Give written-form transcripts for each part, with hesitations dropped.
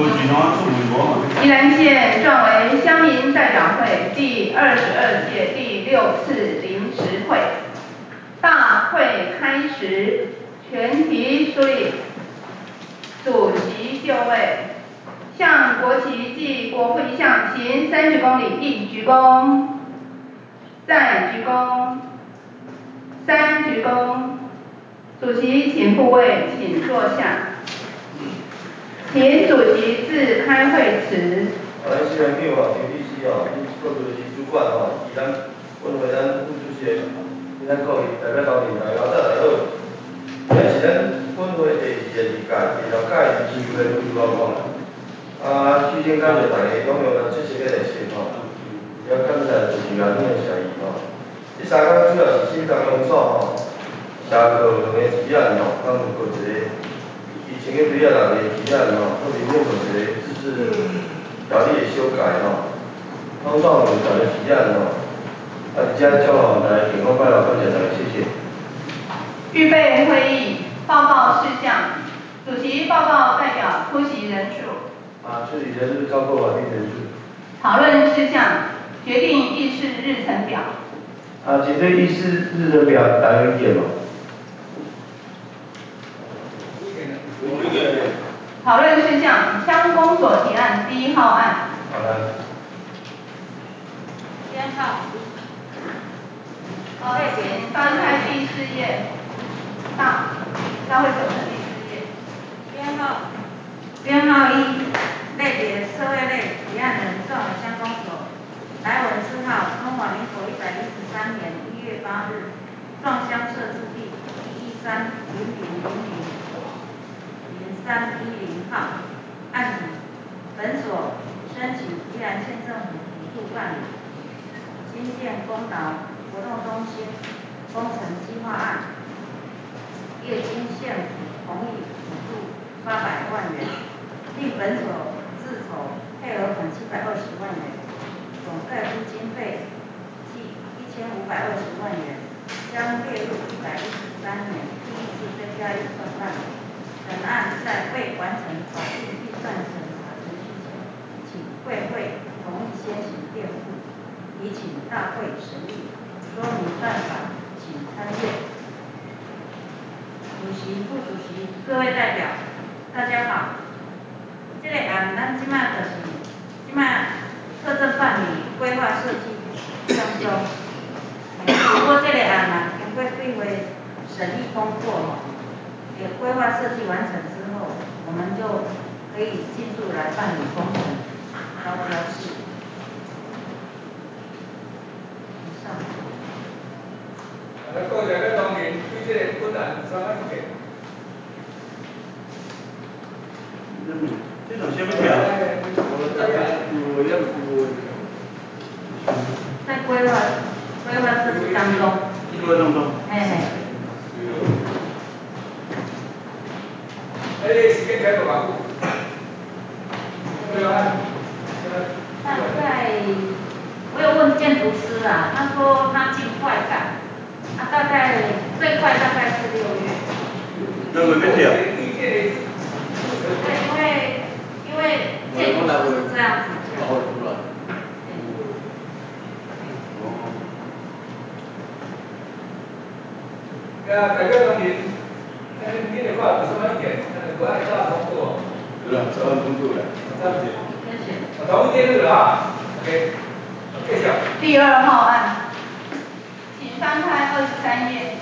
宜兰县壮围乡民代表会第22届第6次临时会，大会开始，全体肃立，主席就位，向国旗暨国徽像行30公里，一鞠躬，再鞠躬，3鞠躬。主席请复位，请坐下。请主席致开会词。 新南区陈律师各主席主管以咱本会咱副主席，咱各位代表同仁大家好。今是咱本会第22届第6届临时会会议报告。首先感谢大家踊跃出席来信也感谢主持人的谢意这3天主要是新党用所社课2个提案咱有过一个。疫情的对啊，6个提案特别面做一个自治条例的修改总共有10个提案而且叫我们来健康快乐分享大家，谢谢。 预备会议报告事项，主席报告代表出席人数。 出席人数超过法定人数。 讨论事项，决定议事日程表。 针对议事日程表，大家有意见吗？ 讨论事项：乡公所提案1号案。 好的。 编号。类别翻开第4页。大会手册第4页。 编号1，类别社会类提案人壮围乡公所，来文字号：中华民国113年1月8日，壮乡设置地113000310号。案底：本所申请宜兰县政府补助办理新建公劳活动中心工程计划案，业经县府同意补助800万元，并本所自筹配额款720万元，总盖估经费计1520万元，将列入113年第1次增加预算范围。本案在未完成法定预算审查程序前，请会同意先行垫付，已请大会审议。说明办法，请参阅。主席、副主席、各位代表，大家好。这个案咱即卖特政办理规划设计当中，不过这个案经过对为审议通过规划设计完成之后，我们就可以进入来办理工程招标式。以上。 各位同仁对这个本案有啥意见？ 这种什么条？ 在规划设计当中。 时间开多少？ 大概我有问建筑师他说他尽快干，大概最快大概是6月。 那个没条。 对，因为建筑师是这样子讲。 代表同仁，你的话有什么意见？不按照通过。 对了，照通过了。 谢谢。 同意电路了OK， 谢谢。 第2号案，请翻开23页。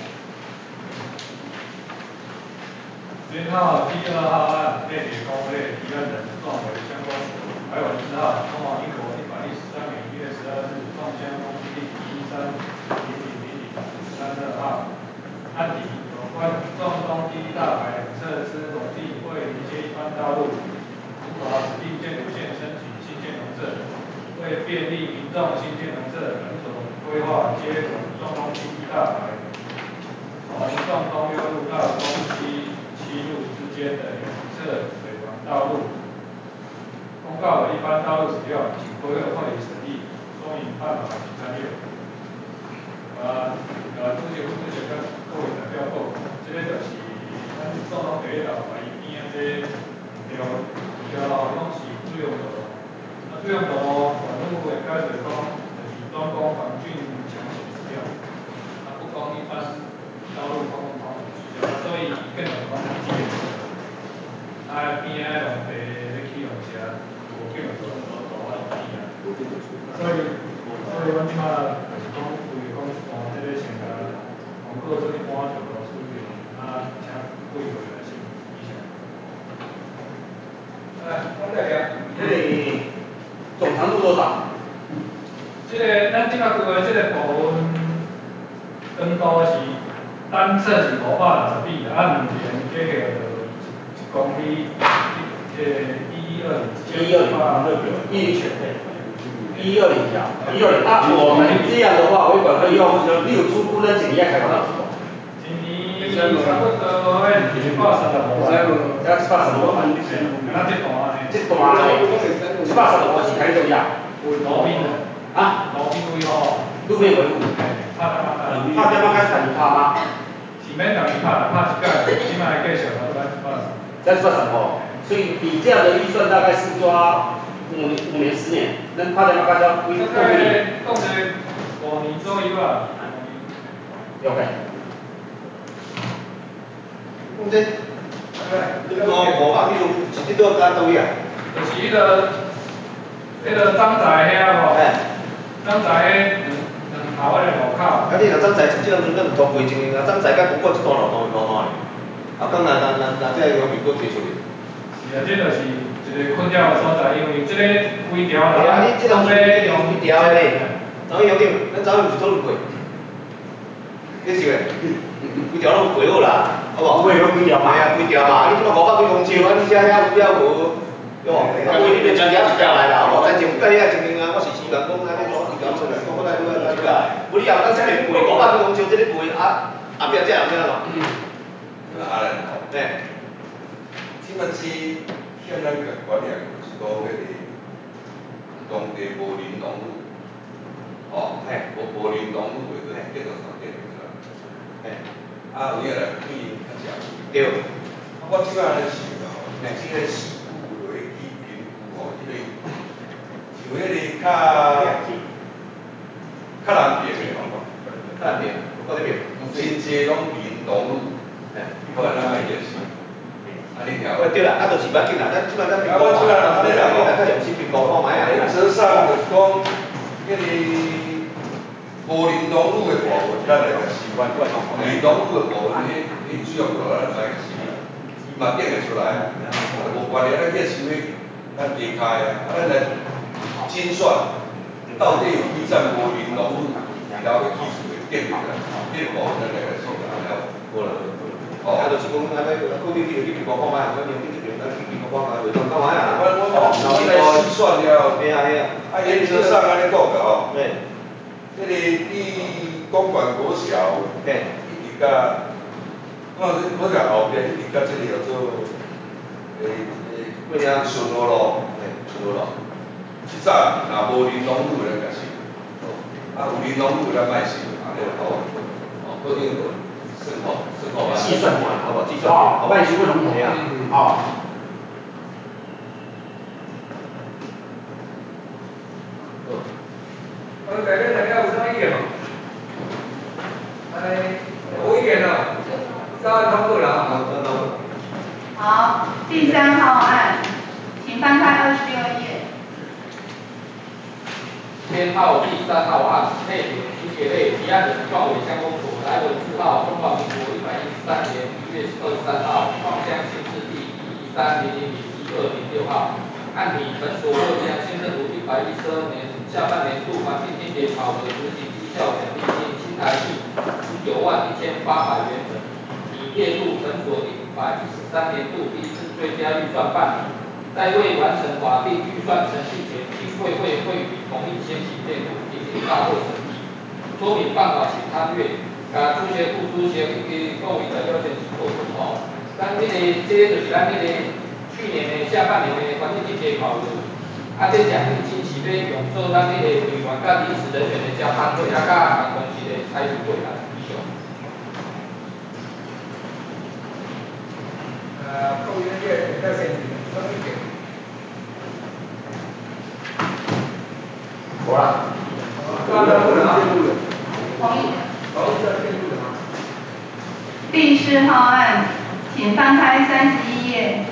编号第2号案，类别公类提案人壮围乡公所，来文字号：中华民国113年1月12日，壮乡公地130000032号。案底：有关壮东第一大排2侧之农地未连接一般道路，无法指定建筑线申请新建农舍，为便利民众新建农舍，本所规划接从壮东第一大排从壮东6路到东西7路之间的2侧水防道路，公告为一般道路使用，请归会审议，说明办法请参阅。主席、副主席跟各位代表报告，这个就是咱壮东第一大排边这条路拢属使用路管路会解释讲，就是专供防汛抢险使用，不供一般道路公共通行使用，所以变成讲基本边仔农地咧起用车，无叫做大法地啊。所以阮即马就是讲为讲这个先甲公告做一般道路使用，请贵会来审一下。黄代表， 这里总长度多少？ 这个咱即马规划这个部分，长度是单侧是560米，两边计个1公里， 120那我们这样的话，尾管会用，例如初步的几年开发到什么？ 今年差不多135万。 要135万。这段呢，135万是开重要。 路边啊？ 路边维护。 路边维护。拍电话开30%吗？ 是免同伊拍啦，拍一届，起码继续了 130哦，所以你这样的预算大概是抓5年10年，那拍电话开销会大概讲者5年左右啊。 OK。 这个500米路，这都干倒去啊？ 就是迄个张仔遐无？张仔两头个路口。 啊，你若张仔即两阵咱通过情形啊，张仔甲公馆这段路通呢？啊，讲若这个方面搁推出去。 是啊，这就是一个困扰的所在，因为这个规条啦， 啊，你这两阵用规条的咧，走去乡长，咱走去讨论过。你是个，规条拢过好啦，好无？ 规条嘛。 哎呀，规条嘛，你即马500几公尺，啊，你遮遐无，对无？啊，规你就一条一条来啦，无再情介遐情形啊，我是希望讲啊，你攞规条出来，我来出来，不你啊，咱这边背500几公尺，这里背啊，后壁这样这样咯。对。 即摆是向咱个观念是讲迄个当地无林农路，无林农路的个建筑上建是啦。有影来对因较正。对。我即摆咧想吼，即个事故落去评估吼，因为像迄个较南边的吼， 较南边，我这边， 真济拢林农路，后来咱爱解释。 对啦，就是要紧啦，咱即摆咱评估嘛，较用心评估看卖啊。 原则上就是讲，迄个无林农路的部分，咱来示范。林农路的部分，你主要就咱来示范，伊嘛点会出来，无关系，咱去收迄咱地开啊，咱来精算到底有几站无林农路，然后技术的点出来，这个部分咱来示范了。 好啦。啊，就是讲，安尼固定你就去评估看卖，咱用这边咱去评估看卖，袂当看卖啊。 我来试算了。 对啊， 原则上安尼讲的吼。 对。 这个你公馆国小，一直甲，我甲后边一直甲这个叫做，过遐顺和路，顺和路。即站若无林农路咱甲收，有林农路咱卖收，安尼就好。固定的。 计算过来， 好不好？计算，好， 万事不笼统呀。好。 改变大家有啥意见吗？无意见了，照案通过了啊。 好，第3号案，请翻开26页。 编号第3号案，内容情节类提案人状委乡公所来文4号，中华民国113年1月23号，创乡县市第113000126号。案底本所6乡县政府112年下半年度环境清洁考核执行绩效奖励金新台币19万1800元整，已列入本所113年度第1次最佳预算办理。在未完成法定预算程序前，经会予同意先行列入进行大会审议。说明办法请参阅。甲主席、副主席以及各位代表先做准吼。咱这就是咱去年的下半年的环境清洁考核，这奖励金是要用做咱队员甲临时人员的加班费，甲公司的采购费啦，以上。 各位意见，要先什么意见？ 无啦。 同意。第4号案，请翻开31页。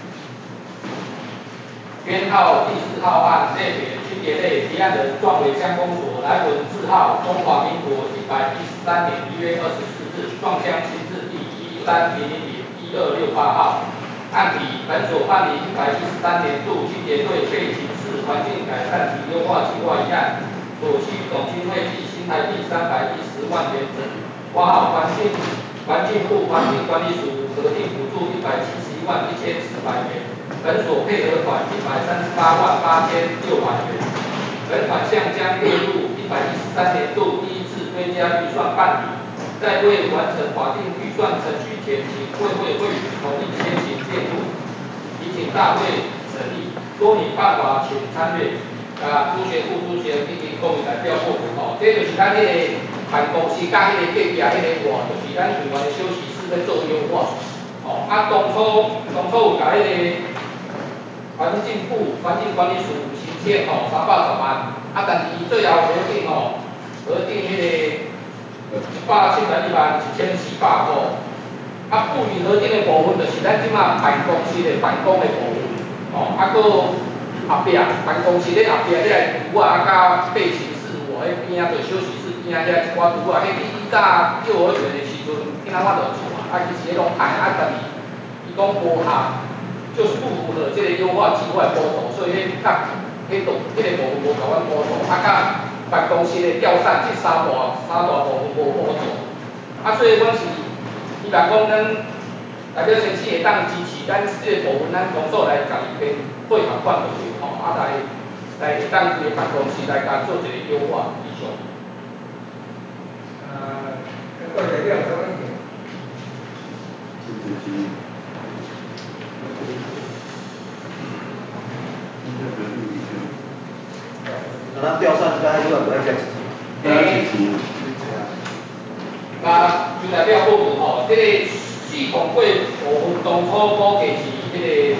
编号第4号案，类别区别类提案人状为乡公所来文字号中华民国113年1月24日，状乡新字第130001268号。案底本所办理113年度清洁队废寝室环境改善及优化计划一案，所需总经费计新台币310万元整。括号环境部环境管理署核定补助171万1400元。本所配合款138万8600元，本款项将列入113年度第一次追加预算办理，在未完成法定预算程序前，请会同意先行介入，提请大会审议。多拟办法请参阅。主席、副主席以及各位代表报告。这就是咱迄个办公室甲迄个隔壁迄个外，就是咱台湾的休息室在做优化。当初有甲迄个环境部环境管理署申请310万，但是伊最后核定迄个171万1400块。不予核定的部分，就是咱即马办公室的办公的部分。搁后壁办公室咧后壁咧厨啊，甲废寝室迄边啊，就休息室边啊，遐一寡厨啊，迄以早幼儿园的时阵，囡仔我就做其实迄拢歹但是伊讲无合。就是不符合这个优化计划的补助，所以迄个部分无甲阮补助，甲办公室的吊扇这三大部分无补助，所以阮是希望讲咱代表先生会当支持咱这个部分，咱工作来家己编配合款落去来当规个办公室来甲做一个优化以上。 各位代表有啥问题？ 咱吊扇应该要不要加几支？ 就代表部分这个系统会部分当初估计是这个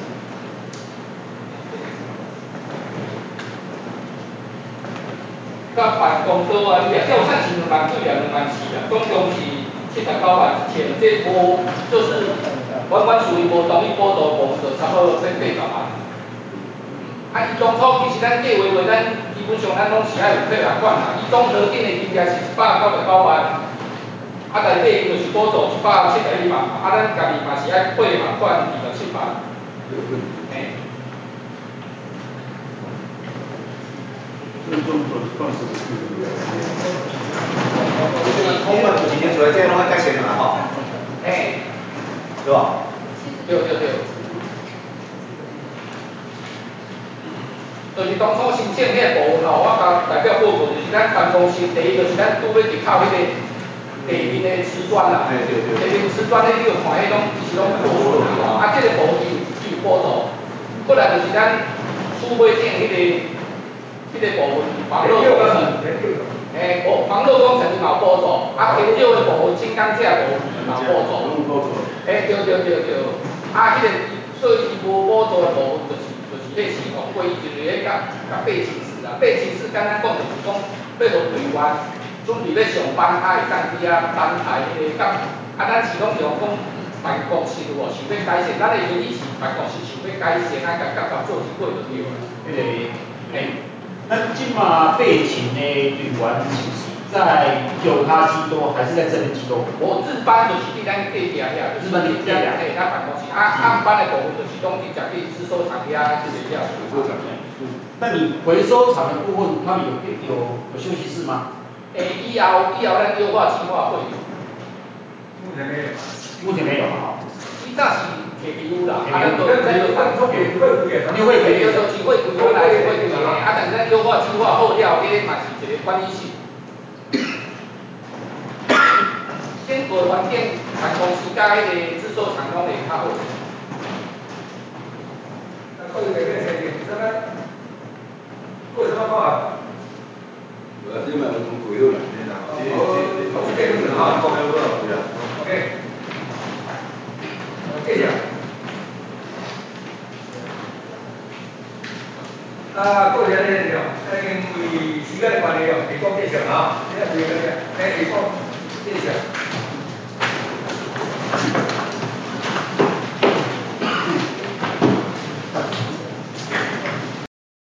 甲办公桌啊，吊扇是2万几啊，2万4啊，总共是79万1千，这无就是阮属于无同意补助部分，就差不多80万。伊当初其实咱计划咱基本上咱拢是爱有配合款啦。伊总核定的金额是199万，内底就是补助171万，咱家己嘛是爱配合款27万。 我们几年出来，这拢爱改善啦吼。对吧？ 对。就是当初申请迄个部分我甲代表报告就是咱办公室第一就是咱拄要入口迄个地面的瓷砖啦，地面瓷砖你就看迄种其实拢破损啦，这个部分有补助。过来就是咱厝尾顶迄个部分防漏工程，防漏工程是嘛补助，减少的部分轻钢架部分嘛补助。对。迄个所以伊无补助的部分就是迄系统会议就是迄甲废寝室啊，废寝室简单讲就是讲要互队员准备要上班，会当去等待迄个咱是讲用讲办公室有无想要改善，咱的原意是办公室想要改善，甲做一过就对啦。 那今嘛废寝的队员是不是在右他居多，还是在这边居多？ 值班就是伫咱隔壁遐，就是咱办公室。暗班的部分就是讲去食去制收厂遐，就是遐。 那你回收厂的部分，他们有休息室吗？ 以后咱优化计划会有。 目前没有嘛？ 以早是提有啦， 咱都你会提有就机会规划来会提但是咱优化计划后了，迄嘛是一个管理性。先做环境办公室甲迄个制作厂拢会较好。 各位代表先生，有什么看法？ 这嘛有从鬼路来， OK，谢谢。 各位先生因为时间的关系提供介绍啊，这个是个提供介绍。